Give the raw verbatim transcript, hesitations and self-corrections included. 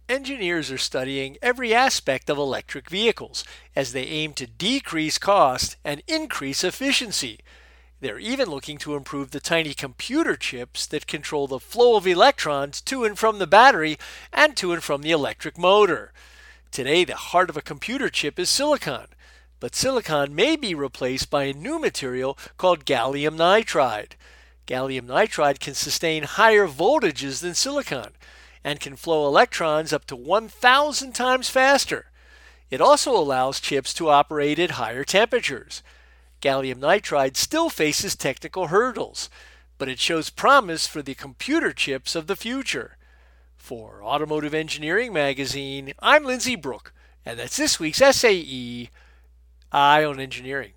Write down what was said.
Engineers are studying every aspect of electric vehicles as they aim to decrease cost and increase efficiency. They're even looking to improve the tiny computer chips that control the flow of electrons to and from the battery and to and from the electric motor. Today, the heart of a computer chip is silicon, but silicon may be replaced by a new material called gallium nitride. Gallium nitride can sustain higher voltages than silicon and can flow electrons up to one thousand times faster. It also allows chips to operate at higher temperatures. Gallium nitride still faces technical hurdles, but it shows promise for the computer chips of the future. For Automotive Engineering Magazine, I'm Lindsay Brooke, and that's this week's S A E, Eye on Engineering.